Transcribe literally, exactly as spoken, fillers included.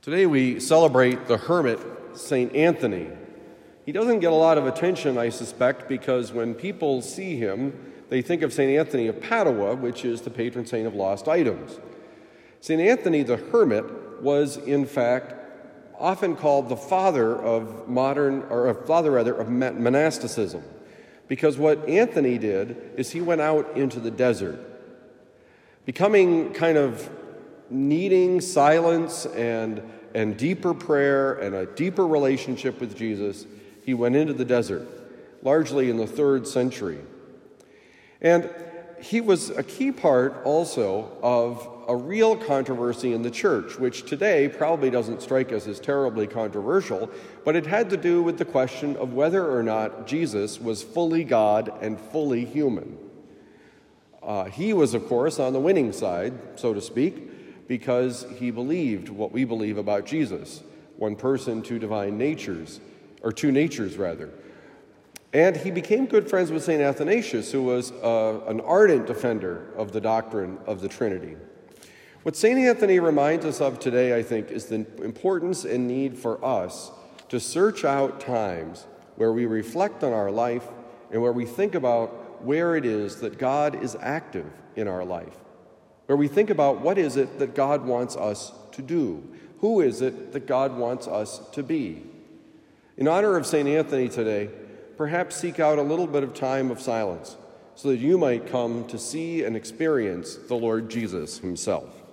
Today we celebrate the hermit, Saint Anthony. He doesn't get a lot of attention, I suspect, because when people see him, they think of Saint Anthony of Padua, which is the patron saint of lost items. Saint Anthony the Hermit was, in fact, often called the father of modern, or a father rather, of monasticism, because what Anthony did is he went out into the desert, becoming kind of needing silence and, and deeper prayer and a deeper relationship with Jesus. He went into the desert, largely in the third century. And he was a key part also of a real controversy in the church, which today probably doesn't strike us as terribly controversial, but it had to do with the question of whether or not Jesus was fully God and fully human. Uh, he was, of course, on the winning side, so to speak, because he believed what we believe about Jesus, one person, two divine natures, or two natures, rather. And he became good friends with Saint Athanasius, who was uh, an ardent defender of the doctrine of the Trinity. What Saint Anthony reminds us of today, I think, is the importance and need for us to search out times where we reflect on our life and where we think about where it is that God is active in our life, where we think about what is it that God wants us to do, who is it that God wants us to be. In honor of Saint Anthony today, perhaps seek out a little bit of time of silence so that you might come to see and experience the Lord Jesus himself.